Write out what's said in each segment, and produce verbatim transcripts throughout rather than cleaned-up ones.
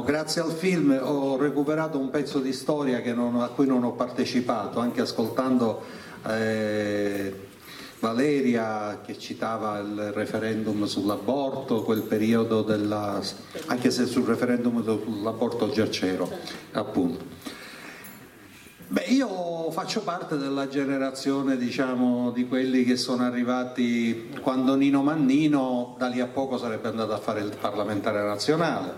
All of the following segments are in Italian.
grazie al film ho recuperato un pezzo di storia che non, a cui non ho partecipato, anche ascoltando eh, Valeria che citava il referendum sull'aborto, quel periodo della, anche se sul referendum sull'aborto già c'ero, appunto. Beh, io faccio parte della generazione, diciamo, di quelli che sono arrivati quando Nino Mannino da lì a poco sarebbe andato a fare il parlamentare nazionale,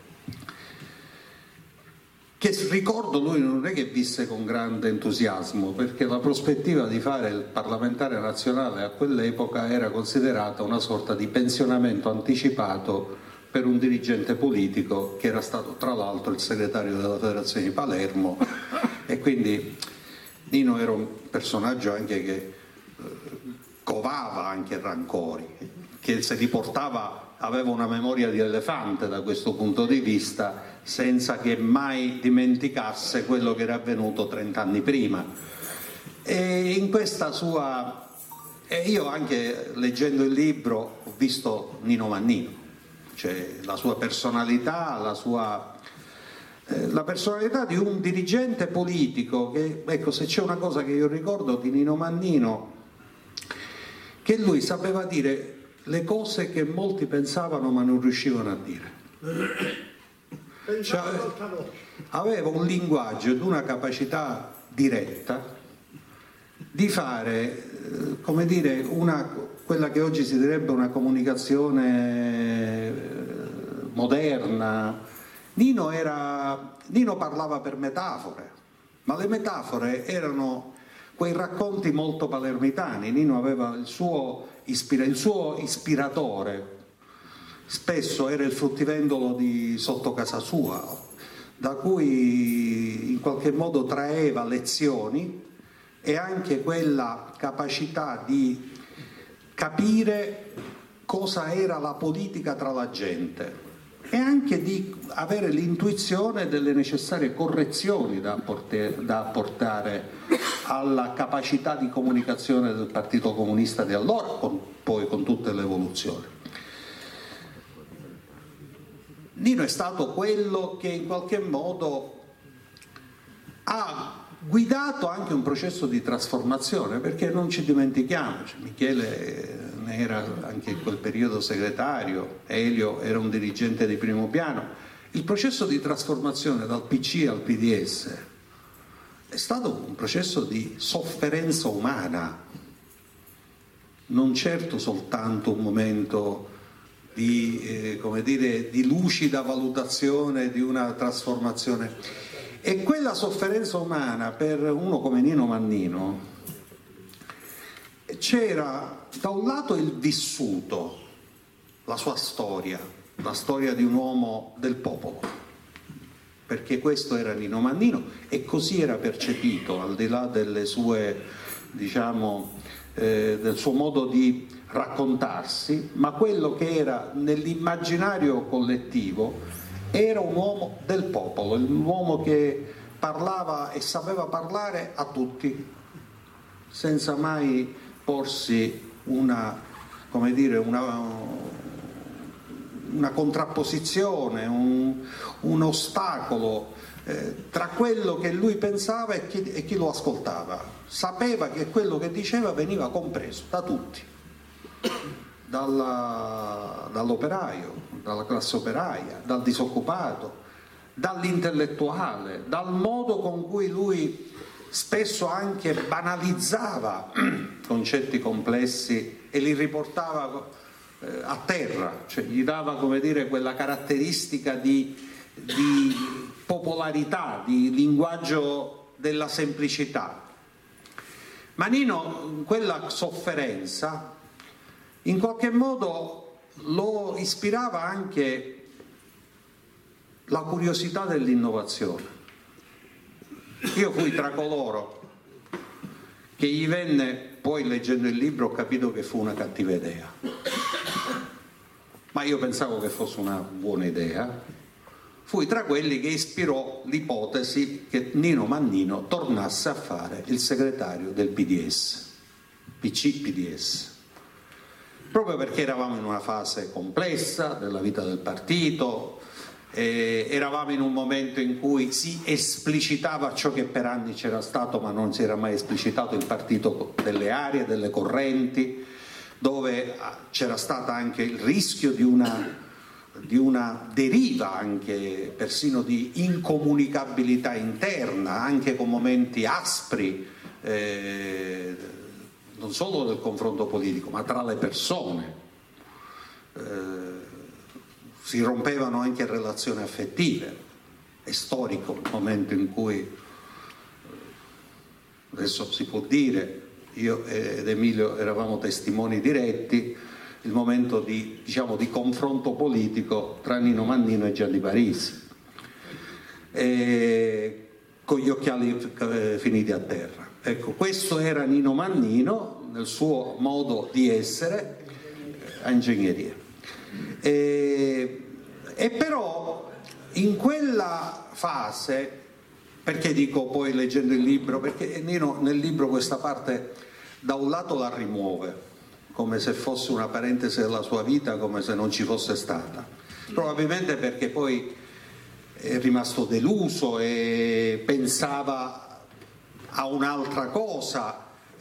che ricordo lui non è che visse con grande entusiasmo, perché la prospettiva di fare il parlamentare nazionale a quell'epoca era considerata una sorta di pensionamento anticipato per un dirigente politico che era stato tra l'altro il segretario della Federazione di Palermo, e quindi Nino era un personaggio anche che eh, covava anche rancori, che se li portava, aveva una memoria di elefante da questo punto di vista, senza che mai dimenticasse quello che era avvenuto trent'anni prima. E in questa sua, e io anche leggendo il libro ho visto Nino Mannino, cioè la sua personalità, la sua eh, la personalità di un dirigente politico che, ecco, se c'è una cosa che io ricordo di Nino Mannino, che lui sapeva dire le cose che molti pensavano ma non riuscivano a dire. Cioè, aveva un linguaggio ed una capacità diretta di fare, eh, come dire, una, quella che oggi si direbbe una comunicazione moderna. Nino, era, Nino parlava per metafore, ma le metafore erano quei racconti molto palermitani. Nino aveva il suo, ispira, il suo ispiratore, spesso era il fruttivendolo di sotto casa sua, da cui in qualche modo traeva lezioni, e anche quella capacità di capire cosa era la politica tra la gente, e anche di avere l'intuizione delle necessarie correzioni da, apportare, da apportare alla capacità di comunicazione del Partito Comunista di allora, con, poi con tutte le evoluzioni. Nino è stato quello che in qualche modo ha guidato anche un processo di trasformazione, perché non ci dimentichiamo, cioè Michele ne era anche in quel periodo segretario, Elio era un dirigente di primo piano. Il processo di trasformazione dal P C al P D S è stato un processo di sofferenza umana, non certo soltanto un momento di, eh, come dire, di lucida valutazione di una trasformazione. E quella sofferenza umana per uno come Nino Mannino c'era da un lato il vissuto, la sua storia, la storia di un uomo del popolo, perché questo era Nino Mannino e così era percepito, al di là delle sue, diciamo, eh, del suo modo di raccontarsi, ma quello che era nell'immaginario collettivo era un uomo del popolo, un uomo che parlava e sapeva parlare a tutti, senza mai porsi una, come dire, una, una contrapposizione, un, un ostacolo eh, tra quello che lui pensava e chi, e chi lo ascoltava. Sapeva che quello che diceva veniva compreso da tutti, dalla, dall'operaio, dalla classe operaia, dal disoccupato, dall'intellettuale, dal modo con cui lui spesso anche banalizzava concetti complessi e li riportava eh, a terra, cioè gli dava, come dire, quella caratteristica di, di popolarità, di linguaggio della semplicità. Ma Nino, quella sofferenza, in qualche modo lo ispirava anche la curiosità dell'innovazione. Io fui tra coloro che gli venne, poi leggendo il libro ho capito che fu una cattiva idea, ma io pensavo che fosse una buona idea. Fui tra quelli che ispirò l'ipotesi che Nino Mannino tornasse a fare il segretario del P D S, P C P D S, proprio perché eravamo in una fase complessa della vita del partito, eh, eravamo in un momento in cui si esplicitava ciò che per anni c'era stato ma non si era mai esplicitato, il partito delle aree, delle correnti, dove c'era stato anche il rischio di una, di una deriva anche persino di incomunicabilità interna, anche con momenti aspri, eh, non solo del confronto politico ma tra le persone. Eh, si rompevano anche relazioni affettive. È storico il momento in cui, adesso si può dire, io ed Emilio eravamo testimoni diretti, il momento di, diciamo, di confronto politico tra Nino Mannino e Gianni Parisi, e con gli occhiali eh, finiti a terra. Ecco, questo era Nino Mannino nel suo modo di essere a ingegneria. E, e però in quella fase, perché dico poi leggendo il libro, perché Nino nel libro questa parte da un lato la rimuove come se fosse una parentesi della sua vita, come se non ci fosse stata, probabilmente perché poi è rimasto deluso e pensava a un'altra cosa,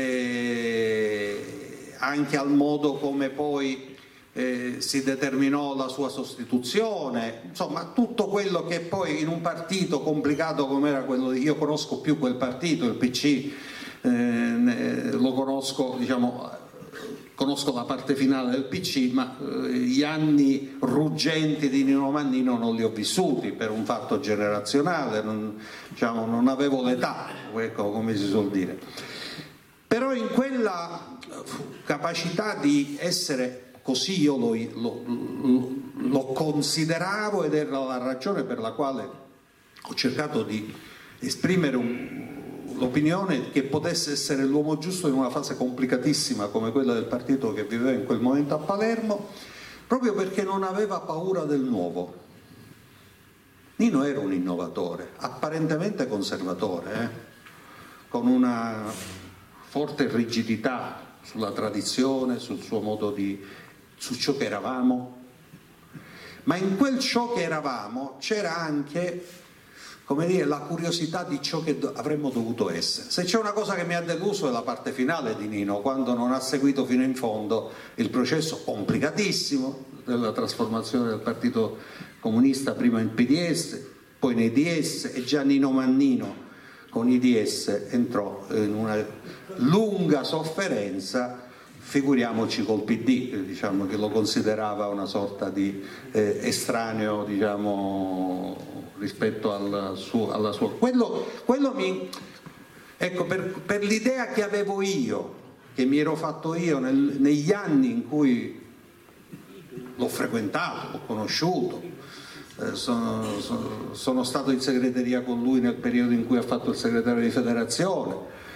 eh, anche al modo come poi eh, si determinò la sua sostituzione, insomma tutto quello che poi in un partito complicato come era quello di, io conosco più quel partito, il P C, eh, lo conosco, diciamo, conosco la parte finale del P C, ma eh, gli anni ruggenti di Nino Mannino non li ho vissuti per un fatto generazionale, non, diciamo, non avevo l'età, ecco, come si suol dire. Però in quella capacità di essere così io lo, lo, lo, lo consideravo, ed era la ragione per la quale ho cercato di esprimere un, l'opinione che potesse essere l'uomo giusto in una fase complicatissima come quella del partito che viveva in quel momento a Palermo, proprio perché non aveva paura del nuovo. Nino era un innovatore, apparentemente conservatore, eh? con una forte rigidità sulla tradizione, sul suo modo di, su ciò che eravamo, ma in quel ciò che eravamo c'era anche, come dire, la curiosità di ciò che do- avremmo dovuto essere. Se c'è una cosa che mi ha deluso è la parte finale di Nino, quando non ha seguito fino in fondo il processo complicatissimo della trasformazione del Partito Comunista, prima in P D S, poi nei D S, e già Nino Mannino con i D S entrò in una lunga sofferenza, figuriamoci col P D, diciamo, che lo considerava una sorta di eh, estraneo, diciamo, rispetto al suo, alla sua... Quello, quello mi... Ecco, per, per l'idea che avevo io, che mi ero fatto io nel, negli anni in cui l'ho frequentato, l'ho conosciuto, eh, sono, sono, sono stato in segreteria con lui nel periodo in cui ha fatto il segretario di federazione,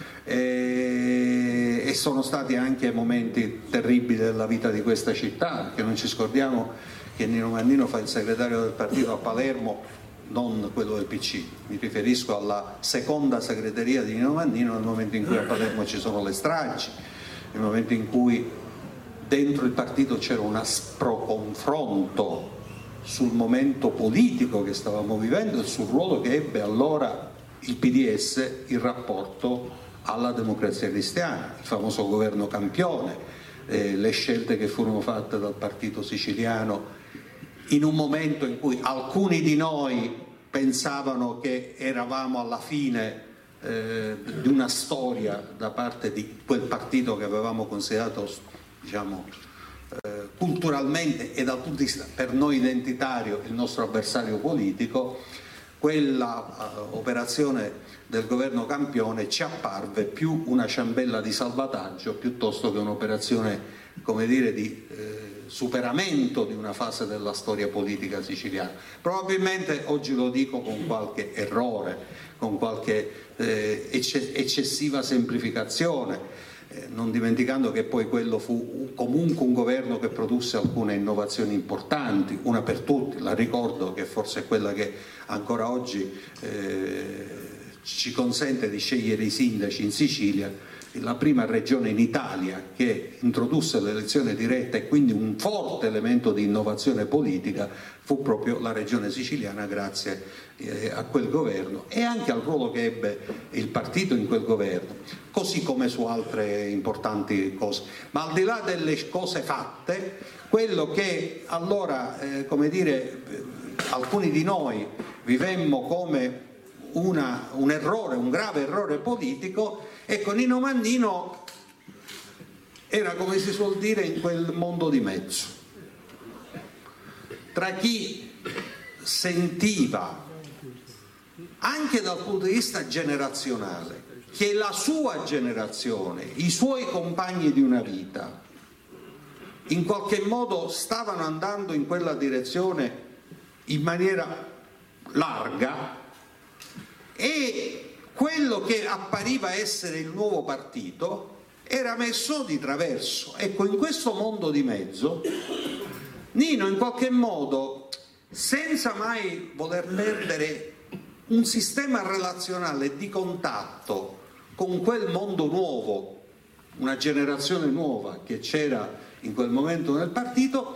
e, e sono stati anche momenti terribili della vita di questa città, perché non ci scordiamo che Nino Mannino fa il segretario del partito a Palermo, non quello del P C, mi riferisco alla seconda segreteria di Nino Mannino nel momento in cui a Palermo ci sono le stragi, nel momento in cui dentro il partito c'era un aspro confronto sul momento politico che stavamo vivendo e sul ruolo che ebbe allora il P D S in rapporto alla Democrazia Cristiana, il famoso governo Campione, eh, le scelte che furono fatte dal partito siciliano in un momento in cui alcuni di noi pensavano che eravamo alla fine eh, di una storia da parte di quel partito che avevamo considerato, diciamo, eh, culturalmente e dal punto di vista per noi identitario il nostro avversario politico. Quella uh, operazione del governo Campione ci apparve più una ciambella di salvataggio piuttosto che un'operazione, come dire, di eh, superamento di una fase della storia politica siciliana. Probabilmente oggi lo dico con qualche errore, con qualche eh, ecce- eccessiva semplificazione, eh, non dimenticando che poi quello fu comunque un governo che produsse alcune innovazioni importanti, una per tutti, la ricordo, che forse è quella che ancora oggi eh, ci consente di scegliere i sindaci in Sicilia. La prima regione in Italia che introdusse l'elezione diretta e quindi un forte elemento di innovazione politica fu proprio la regione siciliana, grazie eh, a quel governo e anche al ruolo che ebbe il partito in quel governo, così come su altre importanti cose. Ma al di là delle cose fatte, quello che allora, eh, come dire, alcuni di noi vivemmo come una, un errore, un grave errore politico, ecco, Nino Mannino era, come si suol dire, in quel mondo di mezzo, tra chi sentiva, anche dal punto di vista generazionale, che la sua generazione, i suoi compagni di una vita, in qualche modo stavano andando in quella direzione in maniera larga, e quello che appariva essere il nuovo partito era messo di traverso. Ecco, in questo mondo di mezzo Nino in qualche modo, senza mai voler perdere un sistema relazionale di contatto con quel mondo nuovo, una generazione nuova che c'era in quel momento nel partito,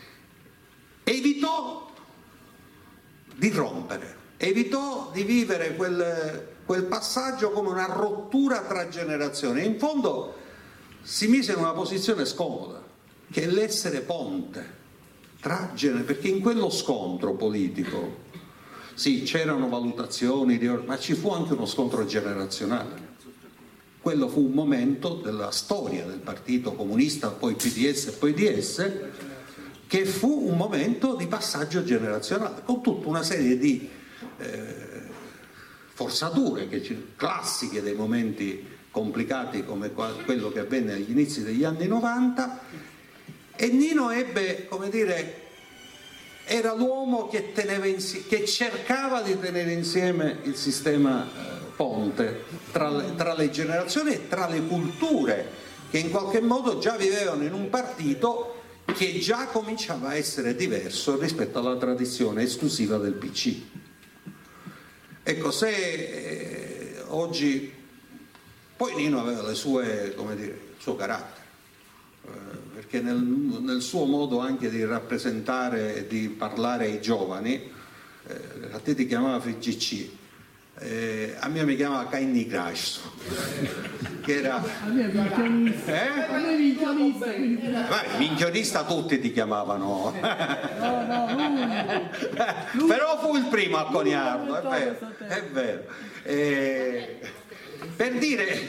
evitò di rompere, evitò di vivere quel, quel passaggio come una rottura tra generazioni. In fondo si mise in una posizione scomoda, che è l'essere ponte tra generazioni, perché in quello scontro politico sì, c'erano valutazioni, ma ci fu anche uno scontro generazionale. Quello fu un momento della storia del Partito Comunista, poi P D S e poi D S, che fu un momento di passaggio generazionale, con tutta una serie di eh, forzature che ci, classiche dei momenti complicati come quello che avvenne agli inizi degli anni novanta, e Nino ebbe, come dire, era l'uomo che, teneva insieme, che cercava di tenere insieme il sistema eh, ponte tra le, tra le generazioni e tra le culture che in qualche modo già vivevano in un partito che già cominciava a essere diverso rispetto alla tradizione esclusiva del P C. Ecco, se eh, oggi poi Nino aveva le sue, come dire, il suo carattere, eh, perché nel, nel suo modo anche di rappresentare e di parlare ai giovani, eh, a te ti chiamava F G C, eh, a me mi chiamava Caini Grasso, che era a me minchionista, eh? a me minchionista, quindi... Beh, minchionista tutti ti chiamavano, no, no, lui. Però fu il primo a coniarlo, è vero, è vero. Eh, per dire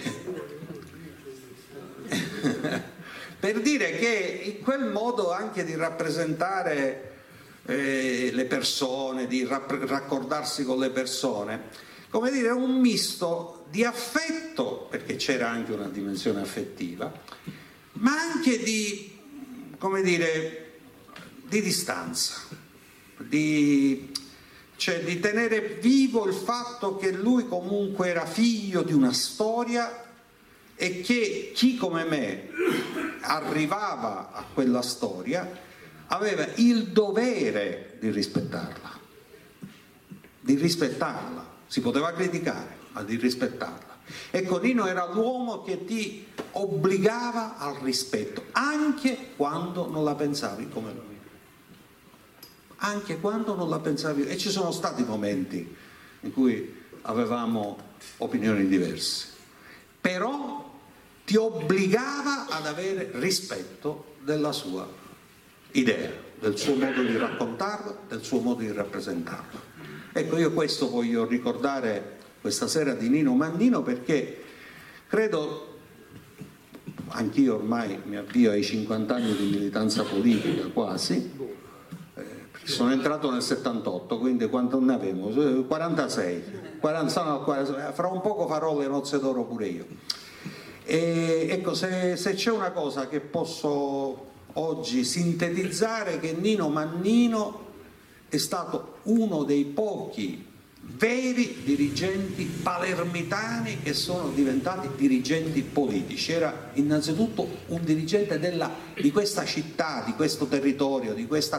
per dire che in quel modo anche di rappresentare eh, le persone, di rapp- raccordarsi con le persone, come dire, un misto di affetto, perché c'era anche una dimensione affettiva, ma anche di, come dire, di distanza, di, cioè di tenere vivo il fatto che lui comunque era figlio di una storia e che chi come me arrivava a quella storia aveva il dovere di rispettarla, di rispettarla. Si poteva criticare, ma di rispettarla. Ecco, Nino era l'uomo che ti obbligava al rispetto, anche quando non la pensavi come lui. Anche quando non la pensavi. E ci sono stati momenti in cui avevamo opinioni diverse. Però ti obbligava ad avere rispetto della sua idea, del suo modo di raccontarla, del suo modo di rappresentarla. Ecco, io questo voglio ricordare questa sera di Nino Mannino, perché credo, anch'io ormai mi avvio ai cinquanta anni di militanza politica quasi, eh, sono entrato nel settantotto, quindi quanto ne avevo? quarantasei, quaranta, no, quarantasei, fra un poco farò le nozze d'oro pure io. E ecco, se, se c'è una cosa che posso oggi sintetizzare, che Nino Mannino è stato uno dei pochi veri dirigenti palermitani che sono diventati dirigenti politici. Era innanzitutto un dirigente della, di questa città, di questo territorio, di questa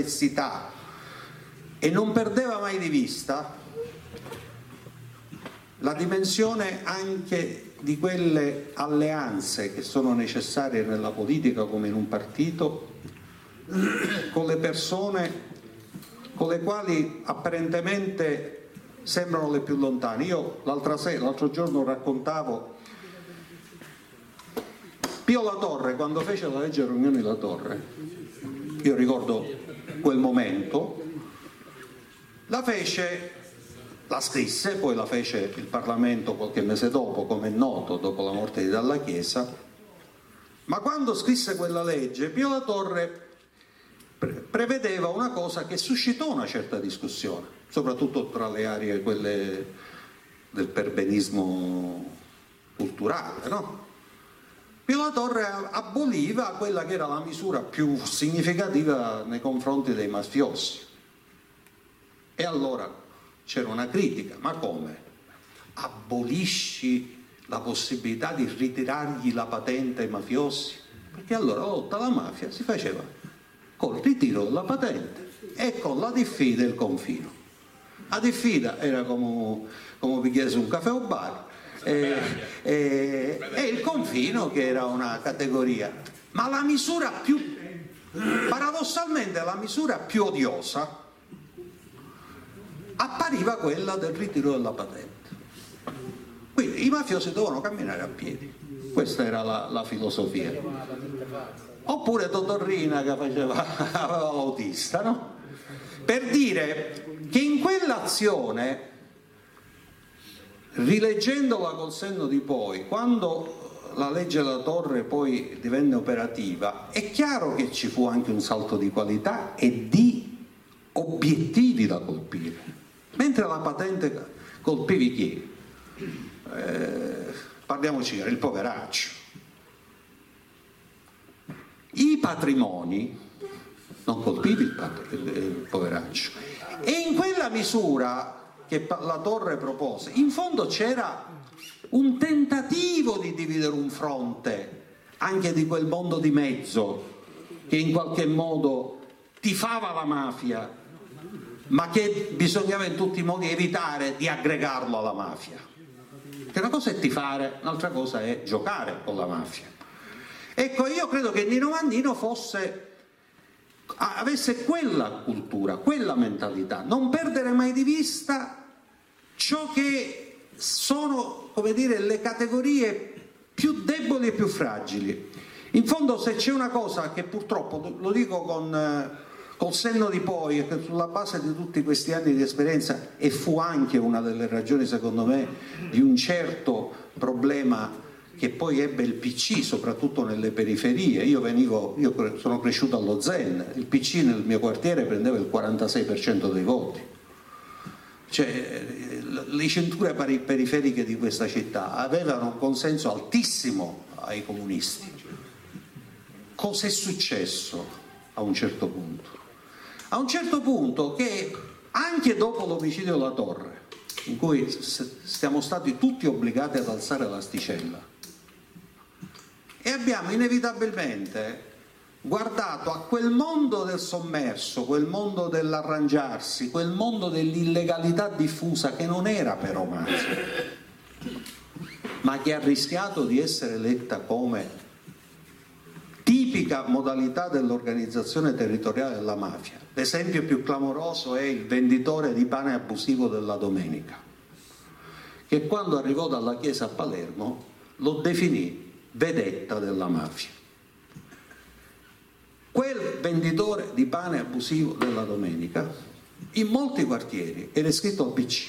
complessità, e non perdeva mai di vista la dimensione anche di quelle alleanze che sono necessarie nella politica come in un partito, con le persone con le quali apparentemente sembrano le più lontane. Io l'altra sera, l'altro giorno raccontavo Pio La Torre, quando fece la legge Rognoni La Torre, io ricordo quel momento, la fece, la scrisse, poi la fece il Parlamento qualche mese dopo, come è noto, dopo la morte di Dalla Chiesa, ma quando scrisse quella legge Pio La Torre pre- prevedeva una cosa che suscitò una certa discussione, soprattutto tra le aree quelle del perbenismo culturale, no? Pio La Torre aboliva quella che era la misura più significativa nei confronti dei mafiosi. E allora c'era una critica, ma come? Abolisci la possibilità di ritirargli la patente ai mafiosi? Perché allora la lotta alla mafia si faceva col ritiro della patente e con la diffida e il confino. La diffida era come, come vi chiese un caffè o bar, e, e, e il confino che era una categoria. Ma la misura più, paradossalmente la misura più odiosa appariva quella del ritiro della patente. Quindi i mafiosi dovevano camminare a piedi, questa era la, la filosofia. Oppure Totorrina che faceva l'autista, no? Per dire che in quell'azione, rileggendola col senno di poi, quando la legge La Torre poi divenne operativa, è chiaro che ci fu anche un salto di qualità e di obiettivi da colpire. Mentre la patente colpivi chi? Eh, parliamoci, era il poveraccio. I patrimoni non colpivi il, pat- il, il poveraccio. E in quella misura che La Torre propose, in fondo c'era un tentativo di dividere un fronte anche di quel mondo di mezzo che in qualche modo tifava la mafia, ma che bisognava in tutti i modi evitare di aggregarlo alla mafia. Che una cosa è tifare, un'altra cosa è giocare con la mafia. Ecco, io credo che Nino Mannino fosse, avesse quella cultura, quella mentalità, non perdere mai di vista ciò che sono, come dire, le categorie più deboli e più fragili. In fondo, se c'è una cosa che purtroppo, lo dico con... col senno di poi, che sulla base di tutti questi anni di esperienza, e fu anche una delle ragioni secondo me di un certo problema che poi ebbe il P C, soprattutto nelle periferie. Io venivo, io sono cresciuto allo Zen, il P C nel mio quartiere prendeva il quarantasei per cento dei voti. Cioè, le cinture periferiche di questa città avevano un consenso altissimo ai comunisti. Cos'è successo a un certo punto? A un certo punto che anche dopo l'omicidio della Torre, in cui siamo stati tutti obbligati ad alzare l'asticella, e abbiamo inevitabilmente guardato a quel mondo del sommerso, quel mondo dell'arrangiarsi, quel mondo dell'illegalità diffusa che non era però mafia, ma che ha rischiato di essere letta come tipica modalità dell'organizzazione territoriale della mafia. L'esempio più clamoroso è il venditore di pane abusivo della domenica, che quando arrivò dalla chiesa a Palermo lo definì vedetta della mafia. Quel venditore di pane abusivo della domenica in molti quartieri era iscritto al P C.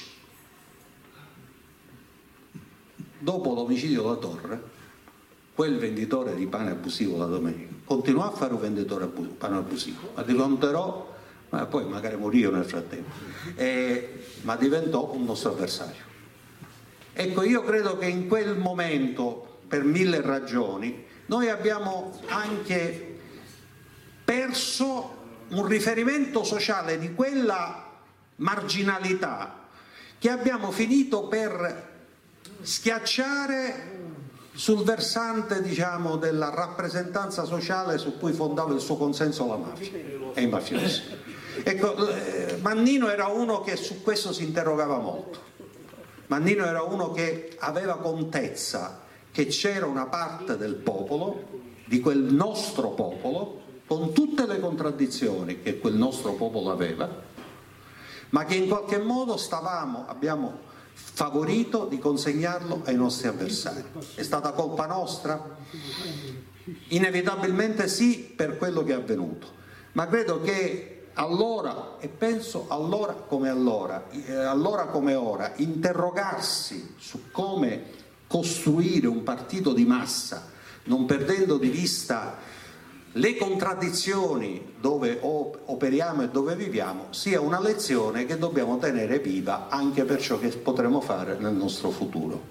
Dopo l'omicidio della Torre, quel venditore di pane abusivo la domenica continuò a fare un venditore di pane abusivo, ma diventerò, ma poi magari morì nel frattempo, eh, ma diventò un nostro avversario. Ecco, io credo che in quel momento, per mille ragioni, noi abbiamo anche perso un riferimento sociale di quella marginalità che abbiamo finito per schiacciare sul versante, diciamo, della rappresentanza sociale su cui fondava il suo consenso la mafia e i mafiosi. Ecco, Mannino era uno che su questo si interrogava molto, Mannino era uno che aveva contezza che c'era una parte del popolo, di quel nostro popolo, con tutte le contraddizioni che quel nostro popolo aveva, ma che in qualche modo stavamo, abbiamo favorito di consegnarlo ai nostri avversari. È stata colpa nostra? Inevitabilmente sì, per quello che è avvenuto, ma credo che allora, e penso allora come allora, eh, allora come ora, interrogarsi su come costruire un partito di massa, non perdendo di vista le contraddizioni dove operiamo e dove viviamo, sia una lezione che dobbiamo tenere viva anche per ciò che potremo fare nel nostro futuro.